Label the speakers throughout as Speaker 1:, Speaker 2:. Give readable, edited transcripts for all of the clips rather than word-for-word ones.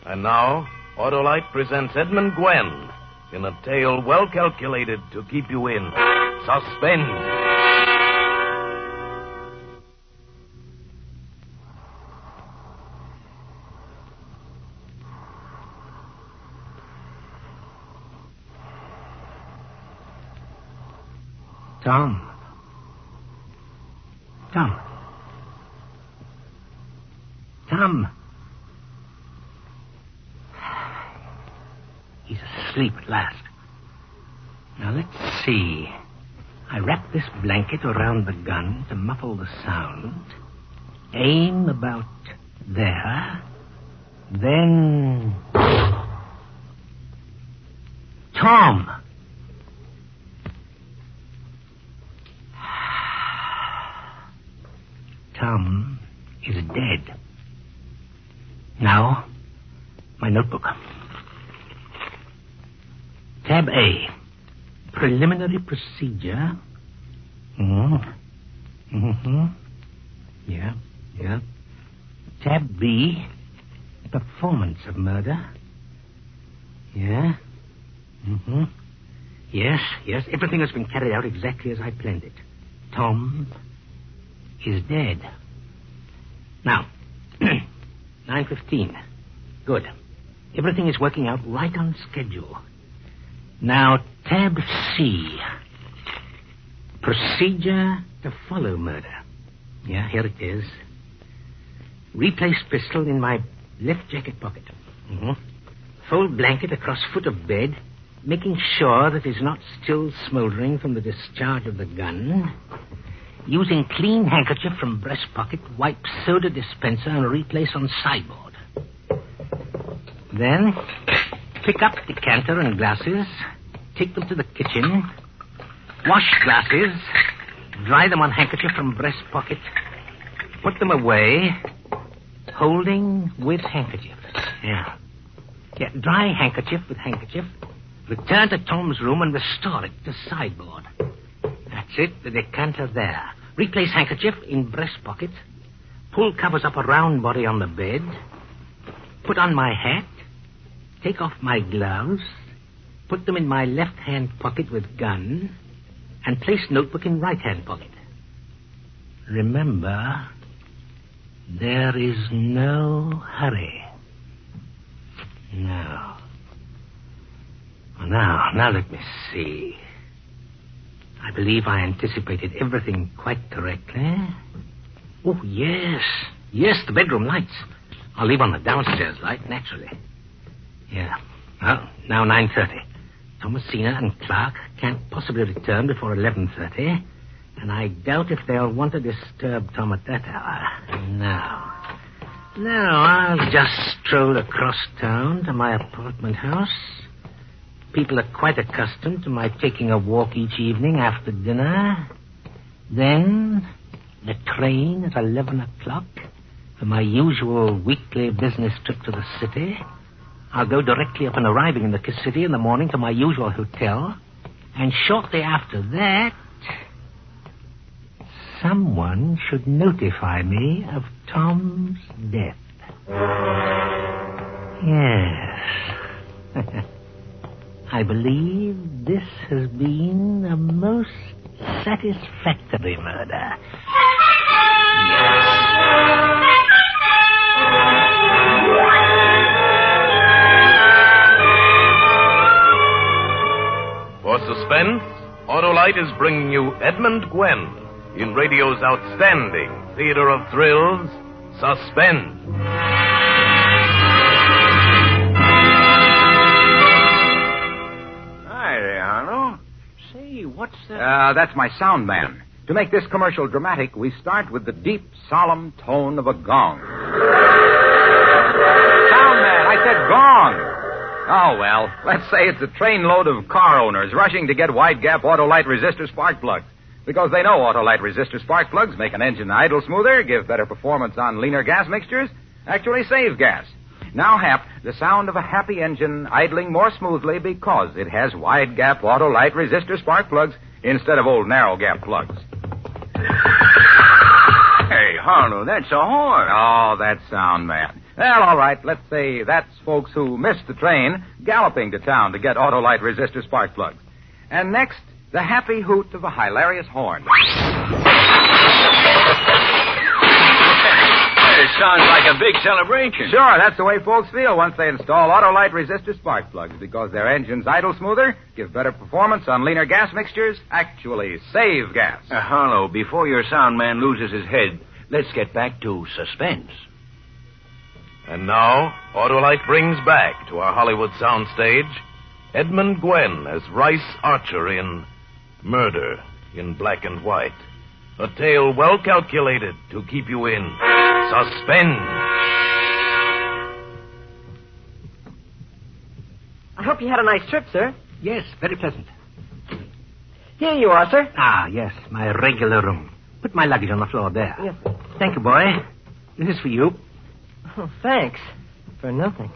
Speaker 1: And now, Autolite presents Edmund Gwen in a tale well calculated to keep you in suspense.
Speaker 2: Tom. He's asleep at last. Now, let's see. I wrap this blanket around the gun to muffle the sound. Aim about there. Then... Tom! Tom is dead. Now, my notebook. Tab A, preliminary procedure. Yeah. Tab B, performance of murder. Yeah. Yes, everything has been carried out exactly as I planned it. Tom is dead. Now, 9:15. Good. Everything is working out right on schedule. Now, tab C. Procedure to follow murder. Yeah, here it is. Replace pistol in my left jacket pocket. Fold blanket across foot of bed, making sure that it's not still smoldering from the discharge of the gun. Using clean handkerchief from breast pocket, wipe soda dispenser and replace on sideboard. Then, pick up decanter and glasses, take them to the kitchen, wash glasses, dry them on handkerchief from breast pocket, put them away, holding with handkerchief. Yeah, dry handkerchief with handkerchief, return to Tom's room and restore it to sideboard. That's it, the decanter there. Replace handkerchief in breast pocket. Pull covers up a round body on the bed. Put on my hat. Take off my gloves. Put them in my left-hand pocket with gun. And place notebook in right-hand pocket. Remember, there is no hurry. Now let me see. I believe I anticipated everything quite correctly. Oh, yes. Yes, the bedroom lights. I'll leave on the downstairs light, naturally. Yeah. Well, now 9:30. Thomasina and Clark can't possibly return before 11:30, and I doubt if they'll want to disturb Tom at that hour. Now, I'll just stroll across town to my apartment house. People are quite accustomed to my taking a walk each evening after dinner. Then, the train at 11 o'clock for my usual weekly business trip to the city. I'll go directly upon arriving in the city in the morning to my usual hotel. And shortly after that, someone should notify me of Tom's death. Yes. I believe this has been a most satisfactory murder. Yes.
Speaker 1: For suspense, Autolite is bringing you Edmund Gwen in radio's outstanding theater of thrills, Suspense.
Speaker 3: What's that? That's my sound man. To make this commercial dramatic, we start with the deep, solemn tone of a gong. Sound man, I said gong. Oh, well, let's say it's a trainload of car owners rushing to get wide-gap Autolite resistor spark plugs. Because they know Autolite resistor spark plugs make an engine idle smoother, give better performance on leaner gas mixtures, actually save gas. Now, Hap, the sound of a happy engine idling more smoothly because it has wide-gap Autolite resistor spark plugs instead of old narrow-gap plugs.
Speaker 4: Hey, Harlow, that's a horn.
Speaker 3: Oh, that sound, man. Well, all right. Let's say that's folks who missed the train galloping to town to get Autolite resistor spark plugs. And next, the happy hoot of a hilarious horn.
Speaker 4: It sounds like a big celebration.
Speaker 3: Sure, that's the way folks feel once they install Autolite resistor spark plugs, because their engines idle smoother, give better performance on leaner gas mixtures, actually save gas.
Speaker 4: Harlow, before your sound man loses his head, let's get back to suspense.
Speaker 1: And now, Autolite brings back to our Hollywood soundstage Edmund Gwenn as Rice Archer in Murder in Black and White. A tale well calculated to keep you in suspense.
Speaker 5: I hope you had a nice trip, sir.
Speaker 2: Yes, very pleasant.
Speaker 5: Here you are, sir.
Speaker 2: Ah, yes, my regular room. Put my luggage on the floor there.
Speaker 5: Yes, sir.
Speaker 2: Thank you, boy. This is for you.
Speaker 5: Oh, thanks. For nothing.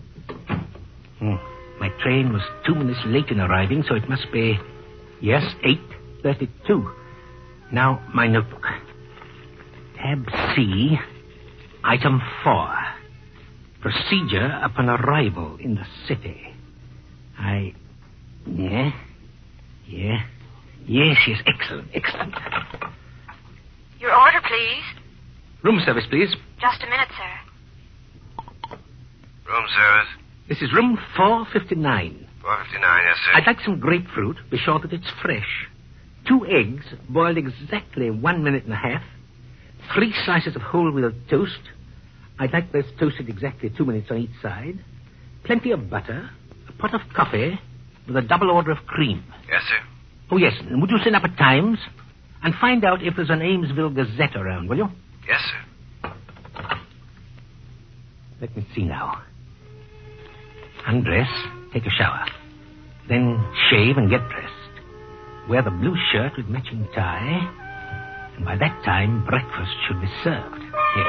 Speaker 2: My train was 2 minutes late in arriving, so it must be, yes, 8:32. Now, my notebook. Tab C, item 4. Procedure upon arrival in the city. Yes, excellent.
Speaker 6: Your order, please.
Speaker 2: Room service, please.
Speaker 6: Just a minute, sir.
Speaker 7: Room service.
Speaker 2: This is room 459.
Speaker 7: 459, yes, sir.
Speaker 2: I'd like some grapefruit. Be sure that it's fresh. 2 eggs, boiled exactly 1 minute and a half. 3 slices of whole wheat toast. I'd like those toasted exactly 2 minutes on each side. Plenty of butter. A pot of coffee with a double order of cream.
Speaker 7: Yes, sir.
Speaker 2: Oh, yes. And would you send up at Times? And find out if there's an Amesville Gazette around, will you?
Speaker 7: Yes, sir.
Speaker 2: Let me see now. Undress, take a shower. Then shave and get dressed. Wear the blue shirt with matching tie. And by that time, breakfast should be served. Here.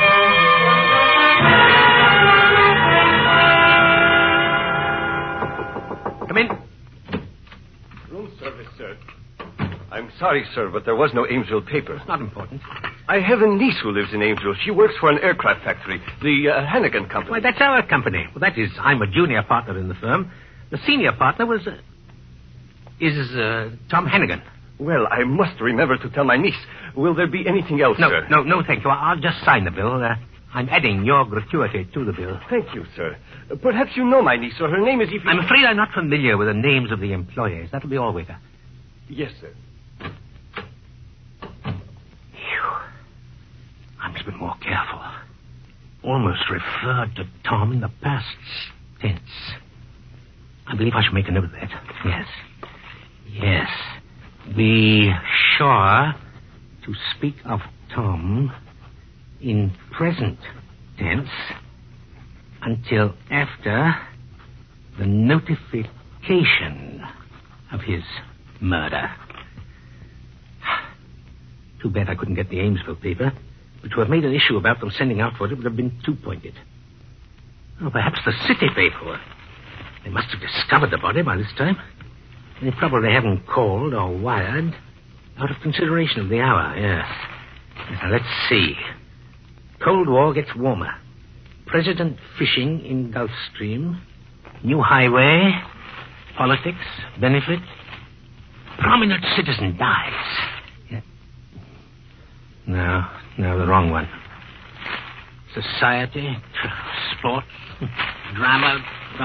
Speaker 2: Come in.
Speaker 8: Room service, sir. I'm sorry, sir, but there was no Amesville paper.
Speaker 2: It's not important.
Speaker 8: I have a niece who lives in Amesville. She works for an aircraft factory, the Hannigan Company.
Speaker 2: Why, that's our company. Well, that is, I'm a junior partner in the firm. The senior partner is Tom Hannigan.
Speaker 8: Well, I must remember to tell my niece. Will there be anything else, sir?
Speaker 2: No, thank you. I'll just sign the bill. I'm adding your gratuity to the bill.
Speaker 8: Thank you, sir. Perhaps you know my niece, or her name is Evie.
Speaker 2: I'm afraid I'm not familiar with the names of the employees. That'll be all, waiter.
Speaker 8: Yes, sir.
Speaker 2: I must be more careful. Almost referred to Tom in the past tense. I believe I should make a note of that. Yes. Be sure to speak of Tom in present tense until after the notification of his murder. Too bad I couldn't get the Amesville paper. But to have made an issue about them sending out for it would have been too pointed. Oh, perhaps the city paid for it. They must have discovered the body by this time. They probably haven't called or wired out of consideration of the hour, yes. Now, let's see. Cold War gets warmer. President fishing in Gulf Stream. New highway. Politics. Benefit. Prominent citizen dies. Yeah. No, the wrong one. Society. Sport. Drama.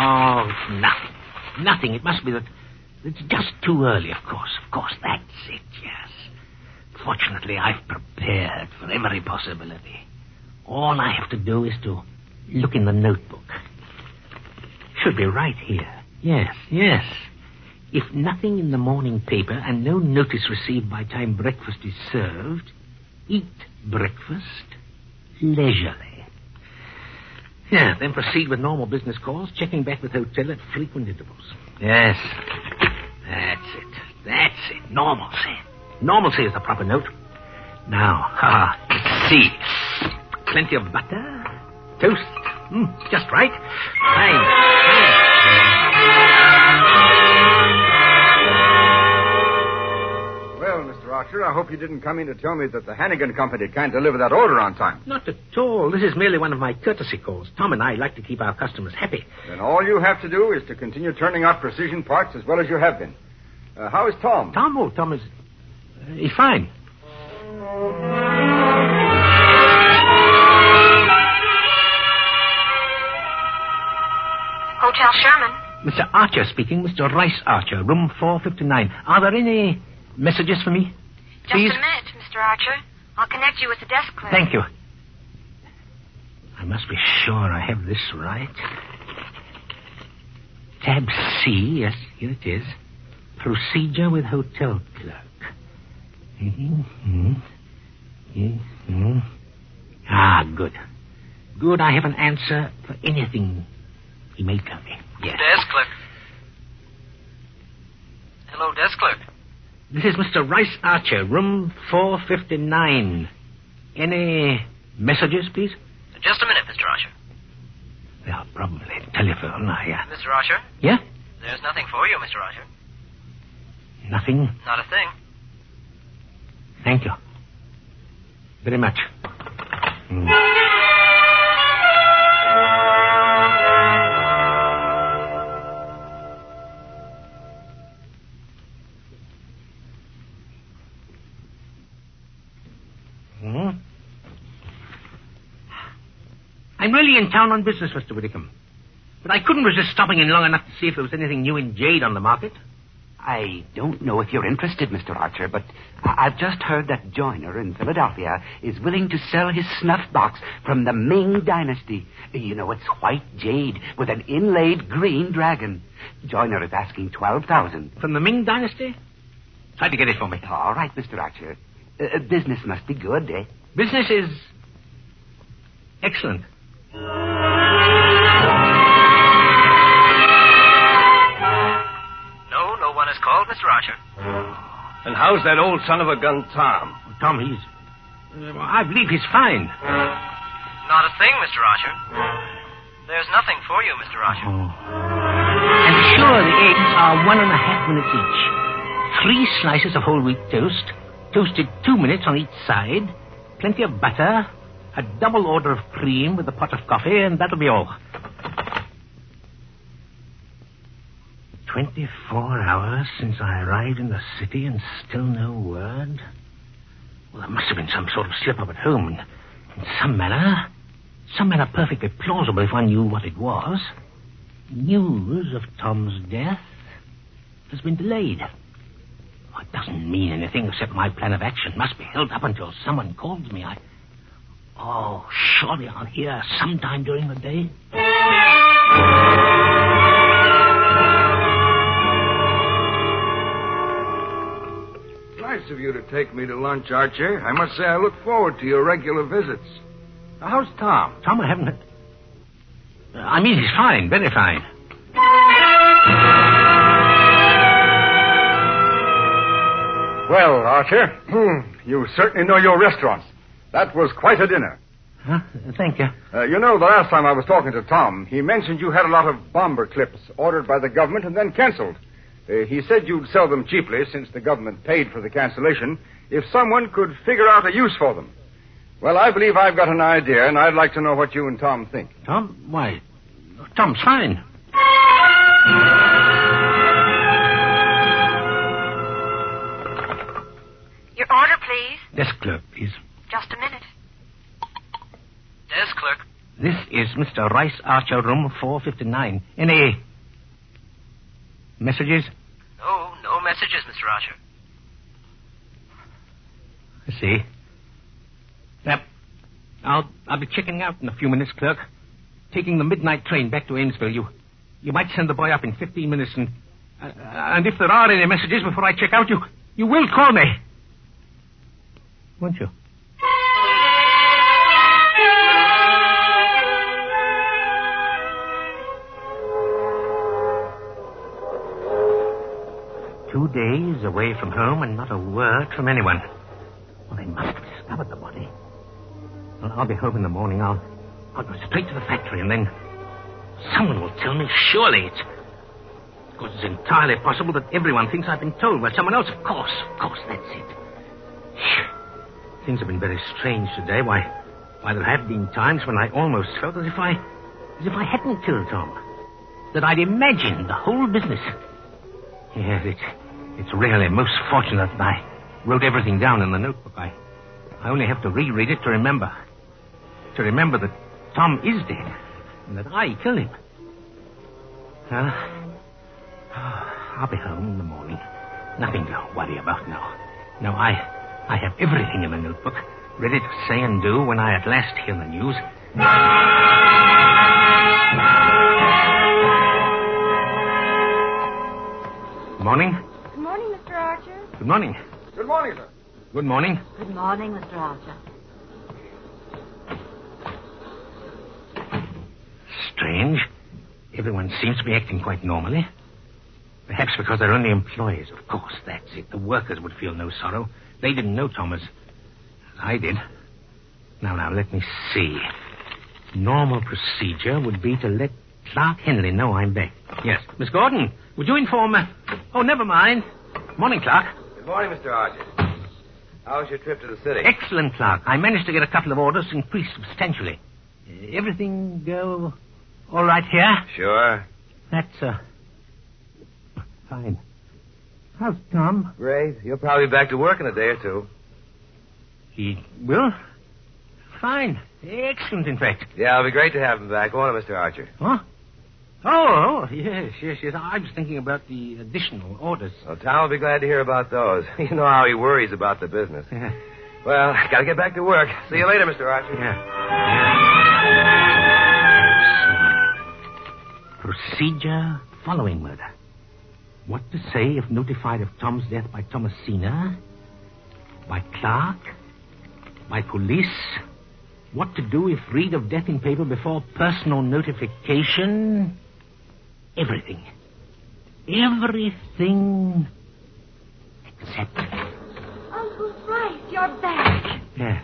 Speaker 2: Oh, nothing. It must be that it's just too early, of course. Of course, that's it, yes. Fortunately, I've prepared for every possibility. All I have to do is to look in the notebook. Should be right here. Yes. If nothing in the morning paper and no notice received by time breakfast is served, eat breakfast leisurely. Yeah, then proceed with normal business calls, checking back with hotel at frequent intervals. Yes. That's it. Normalcy. Normalcy is the proper note. Now, let's see. Plenty of butter. Toast. Just right. Fine.
Speaker 3: Well, Mr. Archer. I hope you didn't come in to tell me that the Hannigan Company can't deliver that order on time.
Speaker 2: Not at all. This is merely one of my courtesy calls. Tom and I like to keep our customers happy.
Speaker 3: Then all you have to do is to continue turning out precision parts as well as you have been. How is Tom?
Speaker 2: Tom is... he's fine.
Speaker 6: Hotel Sherman.
Speaker 2: Mr. Archer speaking. Mr. Rice Archer, room 459. Are there any messages for me?
Speaker 6: Just
Speaker 2: Please?
Speaker 6: a minute, Mr. Archer. I'll connect you with the desk clerk.
Speaker 2: Thank you. I must be sure I have this right. Tab C, yes, here it is. Procedure with hotel clerk. Ah, good. Good, I have an answer for anything he may tell me. Yes.
Speaker 9: Desk clerk. Hello, desk clerk.
Speaker 2: This is Mr. Rice Archer, room 459. Any messages, please?
Speaker 9: Just a minute, Mr. Archer.
Speaker 2: Well, probably telephone.
Speaker 9: Mr. Archer?
Speaker 2: Yeah?
Speaker 9: There's nothing for you, Mr. Archer.
Speaker 2: Nothing?
Speaker 9: Not a thing.
Speaker 2: Thank you. Very much. I'm really in town on business, Mr. Whitcomb. But I couldn't resist stopping in long enough to see if there was anything new in jade on the market.
Speaker 10: I don't know if you're interested, Mr. Archer, but I've just heard that Joyner in Philadelphia is willing to sell his snuff box from the Ming Dynasty. You know, it's white jade with an inlaid green dragon. Joyner is asking $12,000.
Speaker 2: From the Ming Dynasty? Try to get it for me.
Speaker 10: All right, Mr. Archer. Business must be good, eh?
Speaker 2: Business is excellent.
Speaker 9: No one has called, Mr. Archer.
Speaker 8: And how's that old son of a gun, Tom?
Speaker 2: Tom, he's... I believe he's fine.
Speaker 9: Not a thing, Mr. Archer. There's nothing for you, Mr. Archer.
Speaker 2: And sure, the eggs are 1.5 minutes each. 3 slices of whole wheat toast, toasted 2 minutes on each side, plenty of butter, a double order of cream with a pot of coffee, and that'll be all. 24 hours since I arrived in the city and still no word. Well, there must have been some sort of slip-up at home. In some manner perfectly plausible if one knew what it was. News of Tom's death has been delayed. Oh, it doesn't mean anything except my plan of action must be held up until someone calls me. Surely I'll hear sometime during the day.
Speaker 3: Nice of you to take me to lunch, Archer. I must say I look forward to your regular visits. How's Tom?
Speaker 2: Tom, I haven't... I mean, he's fine, very fine.
Speaker 3: Well, Archer, you certainly know your restaurants. That was quite a dinner.
Speaker 2: Huh? Thank you.
Speaker 3: You know, the last time I was talking to Tom, he mentioned you had a lot of bomber clips ordered by the government and then canceled. He said you'd sell them cheaply, since the government paid for the cancellation, if someone could figure out a use for them. Well, I believe I've got an idea, and I'd like to know what you and Tom think.
Speaker 2: Tom? Why, Tom's fine.
Speaker 6: Your order, please.
Speaker 2: Desk clerk, please.
Speaker 6: Just a minute.
Speaker 9: Desk clerk.
Speaker 2: This is Mr. Rice Archer, room 459. Any messages?
Speaker 9: No messages, Mr. Archer.
Speaker 2: I see. Yep. I'll be checking out in a few minutes, clerk. Taking the midnight train back to Amesville. You might send the boy up in 15 minutes, and if there are any messages before I check out, you will call me. Won't you? Two days away from home and not a word from anyone. Well, they must have discovered the body. Well, I'll be home in the morning. I'll go straight to the factory, and then someone will tell me. Surely it's... Of course, it's entirely possible that everyone thinks I've been told by someone else. Of course, that's it. Things have been very strange today. Why, there have been times when I almost felt as if I hadn't killed Tom. That I'd imagined the whole business. Yes, it's really most fortunate that I wrote everything down in the notebook. I only have to reread it to remember. To remember that Tom is dead and that I killed him. I'll be home in the morning. Nothing to worry about now. No, I have everything in the notebook, ready to say and do when I at last hear the news. Good morning.
Speaker 6: Good morning, Mr. Archer.
Speaker 2: Good morning.
Speaker 3: Good morning, sir.
Speaker 2: Good morning.
Speaker 6: Good morning, Mr. Archer.
Speaker 2: Strange. Everyone seems to be acting quite normally. Perhaps because they're only employees. Of course, that's it. The workers would feel no sorrow. They didn't know Tom as I did. Now, let me see. Normal procedure would be to let Clark Henley know I'm back. Yes. Miss Gordon, would you inform... Oh, never mind. Morning, Clark.
Speaker 7: Good morning, Mr. Archer. How was your trip to the city?
Speaker 2: Excellent, Clark. I managed to get a couple of orders increased substantially. Everything go all right here?
Speaker 7: Sure.
Speaker 2: That's, fine. How's Tom?
Speaker 7: Great. He'll probably be back to work in a day or two.
Speaker 2: He will? Fine. Excellent, in fact.
Speaker 7: Yeah, it'll be great to have him back, won't it, Mr. Archer?
Speaker 2: Huh? Oh, yes. I was thinking about the additional orders.
Speaker 7: Well, Tom will be glad to hear about those. You know how he worries about the business.
Speaker 2: Yeah.
Speaker 7: Well, gotta get back to work. See you later, Mr. Archer.
Speaker 2: Procedure following murder. What to say if notified of Tom's death by Thomasina, by Clark, by police. What to do if read of death in paper before personal notification. Everything. Everything except...
Speaker 6: Uncle Bryce, you're back.
Speaker 2: Yeah.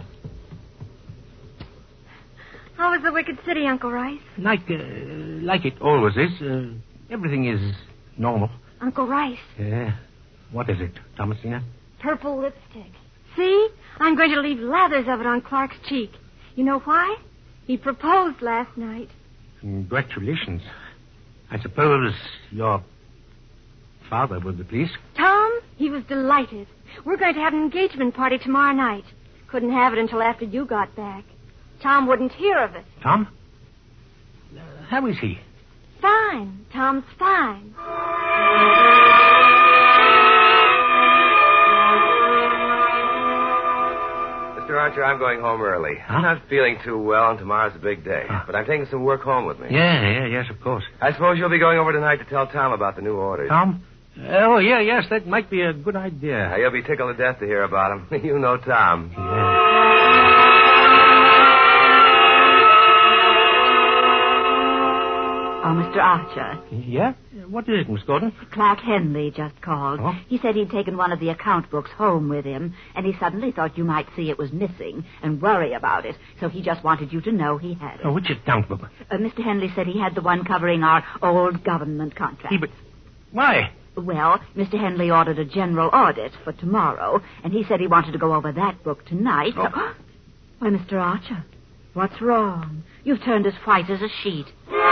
Speaker 6: How was the Wicked City, Uncle Rice?
Speaker 2: Like it always is. Everything is normal.
Speaker 6: Uncle Rice.
Speaker 2: Yeah. What is it, Thomasina?
Speaker 6: Purple lipstick. See? I'm going to leave lathers of it on Clark's cheek. You know why? He proposed last night.
Speaker 2: Congratulations. I suppose your father would be pleased.
Speaker 6: Tom, he was delighted. We're going to have an engagement party tomorrow night. Couldn't have it until after you got back. Tom wouldn't hear of it.
Speaker 2: Tom? How is he?
Speaker 6: Fine. Tom's fine.
Speaker 7: Mr. Archer, I'm going home early.
Speaker 2: Huh?
Speaker 7: I'm not feeling too well, and tomorrow's a big day. But I'm taking some work home with me.
Speaker 2: Yes, of course.
Speaker 7: I suppose you'll be going over tonight to tell Tom about the new orders.
Speaker 2: Tom? Oh, yes, that might be a good idea.
Speaker 7: Now, you'll be tickled to death to hear about him. You know Tom.
Speaker 2: Yeah.
Speaker 11: Oh, Mr. Archer.
Speaker 2: Yeah? What is it, Miss Gordon?
Speaker 11: Clark Henley just called.
Speaker 2: Oh?
Speaker 11: He said he'd taken one of the account books home with him, and he suddenly thought you might see it was missing and worry about it. So he just wanted you to know he had it.
Speaker 2: Oh, which account book?
Speaker 11: Mr. Henley said he had the one covering our old government contract.
Speaker 2: But why?
Speaker 11: Well, Mr. Henley ordered a general audit for tomorrow, and he said he wanted to go over that book tonight.
Speaker 2: Oh.
Speaker 11: So... Why, Mr. Archer, what's wrong? You've turned as white as a sheet.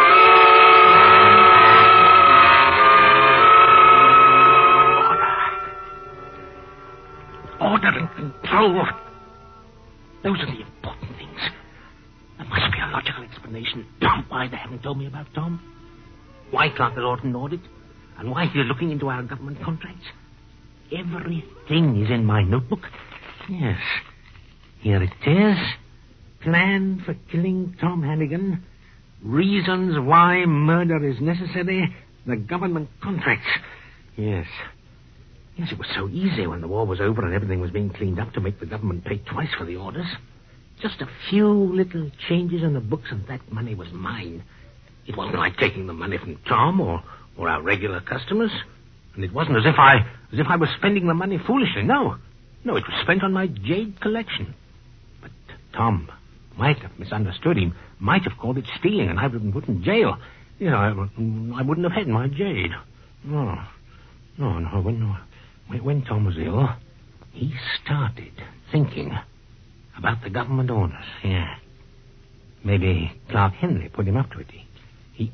Speaker 2: Order and control. Those are the important things. There must be a logical explanation why they haven't told me about Tom. Why Clark has ordered an audit. And why he's looking into our government contracts. Everything is in my notebook. Yes. Here it is. Plan for killing Tom Hannigan. Reasons why murder is necessary. The government contracts. Yes. Yes, it was so easy when the war was over and everything was being cleaned up to make the government pay twice for the orders. Just a few little changes in the books and that money was mine. It wasn't like taking the money from Tom or our regular customers. And it wasn't as if I was spending the money foolishly. No, it was spent on my jade collection. But Tom might have misunderstood. He might have called it stealing and I've been put in jail. You know, I wouldn't have had my jade. No. When Tom was ill, He started thinking about the government orders. Yeah. Maybe Clark Henley put him up to it. He...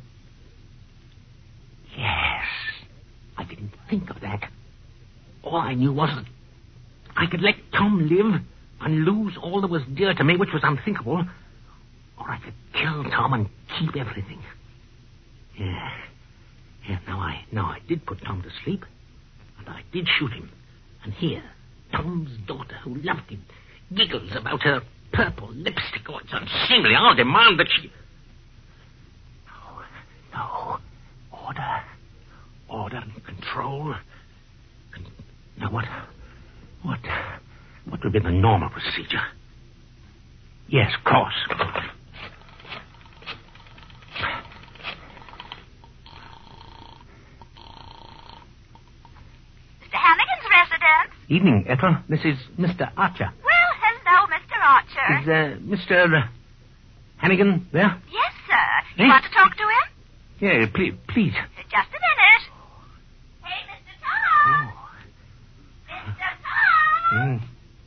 Speaker 2: Yes. I didn't think of that. All I knew was that I could let Tom live and lose all that was dear to me, which was unthinkable, or I could kill Tom and keep everything. Yeah. Now I did put Tom to sleep, and I did shoot him. And here, Tom's daughter, who loved him, giggles about her purple lipstick. Oh, it's unseemly. I'll demand that she... No. Order and control. Now, what would be the normal procedure? Yes, of course.
Speaker 11: Mr. Hannigan's residence.
Speaker 2: Evening, Ethel. This is Mr. Archer.
Speaker 11: Well, hello, Mr. Archer.
Speaker 2: Is Mr. Hannigan there?
Speaker 11: Yes, sir. You want to talk to him?
Speaker 2: Yeah, please.
Speaker 11: Just a minute. Hey, Mr. Tom. Mr. Tom.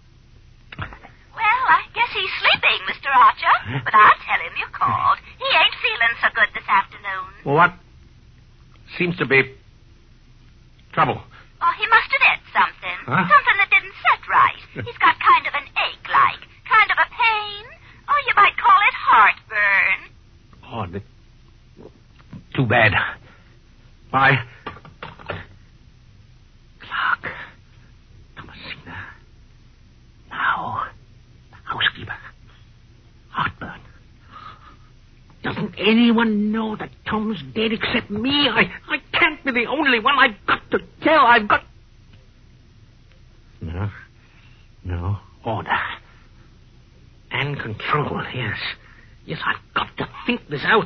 Speaker 11: Well, I guess he's sleeping, Mr. Archer. But I'll tell him you called. He ain't feeling so good this afternoon.
Speaker 2: Well, what seems to be trouble?
Speaker 11: Oh, he must have ate something.
Speaker 2: Huh?
Speaker 11: Something that didn't set right. He's got kind of an ache-like. Kind of a pain. Oh, you might call it heartburn.
Speaker 2: Oh, too bad. Bye. Clark. Thomasina. Now, the housekeeper. Heartburn. Doesn't anyone know that Tom's dead except me? I can't be the only one. I've got to tell. I've got... No. Order. And control, yes. Yes, I've got to think this out.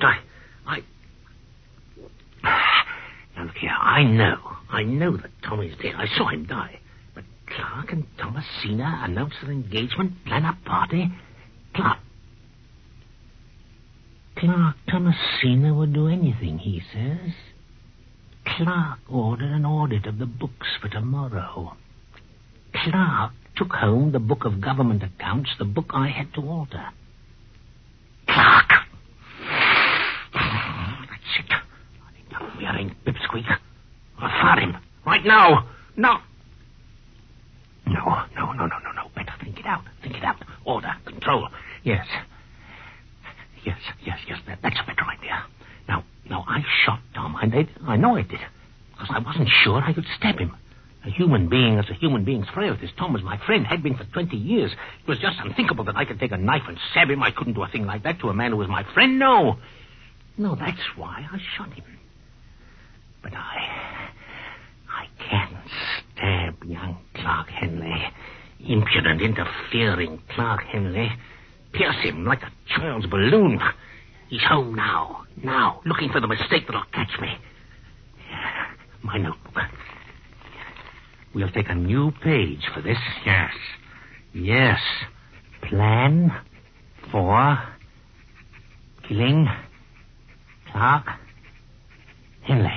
Speaker 2: Now, look here, I know that Tom is dead. I saw him die. But Clark and Thomasina announce their engagement, plan a party. Clark Thomasina would do anything, he says. Clark ordered an audit of the books for tomorrow. Clark took home the book of government accounts, the book I had to alter. Clark! That's it. We are in Pipsqueak. I'll fire him. Right now. No. Better think it out. Order. Control. Yes. That's a better idea. Now, I shot Tom. I know I did. Because I wasn't sure I could stab him. A human being as a human being's frail as Tom was my friend, had been for 20 years. It was just unthinkable that I could take a knife and stab him. I couldn't do a thing like that to a man who was my friend. No, that's why I shot him. But I can't stab young Clark Henley. Impudent, interfering Clark Henley. Pierce him like a child's balloon. He's home now, looking for the mistake that'll catch me. My notebook. We'll take a new page for this. Yes. Plan for killing Clark Henley.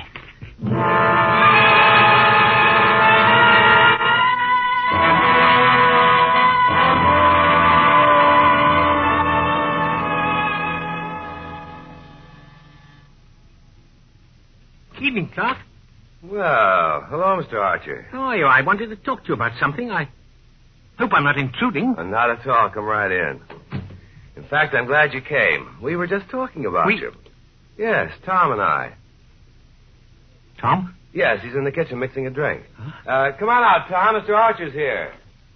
Speaker 2: Evening, Clark.
Speaker 7: Well, hello, Mr. Archer.
Speaker 2: How are you? I wanted to talk to you about something. I hope I'm not intruding.
Speaker 7: Not at all. Come right in. In fact, I'm glad you came. We were just talking about you. Yes, Tom and I.
Speaker 2: Tom?
Speaker 7: Yes, he's in the kitchen mixing a drink. Huh? Come on out, Tom. Mr. Archer's here.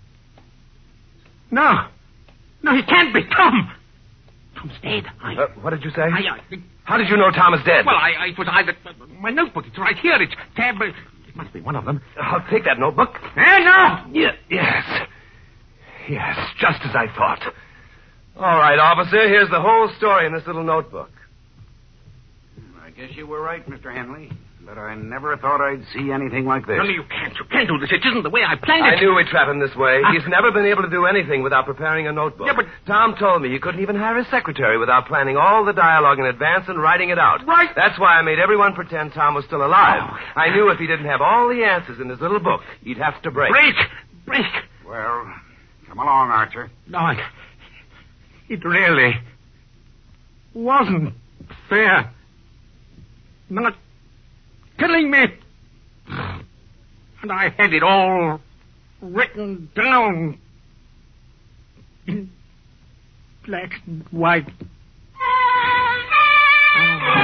Speaker 2: No, he can't be. Tom's dead.
Speaker 7: What did you say? How did you know Tom is dead?
Speaker 2: Well, it was either... My notebook, it's right here. It's tab... It must be one of them.
Speaker 7: I'll take that notebook.
Speaker 2: No!
Speaker 7: Yes, just as I thought. All right, officer, here's the whole story in this little notebook.
Speaker 10: I guess you were right, Mr. Henley. But I never thought I'd see anything like this.
Speaker 2: No, you can't. You can't do this. It isn't the way I planned it.
Speaker 7: I knew we'd trap him this way. He's never been able to do anything without preparing a notebook.
Speaker 2: Yeah, but...
Speaker 7: Tom told me you couldn't even hire a secretary without planning all the dialogue in advance and writing it out.
Speaker 2: Right.
Speaker 7: That's why I made everyone pretend Tom was still alive. I knew if he didn't have all the answers in his little book, he'd have to break.
Speaker 2: Break!
Speaker 10: Well, come along, Archer.
Speaker 2: No, it really wasn't fair. Not killing me. And I had it all written down in black and white. Oh.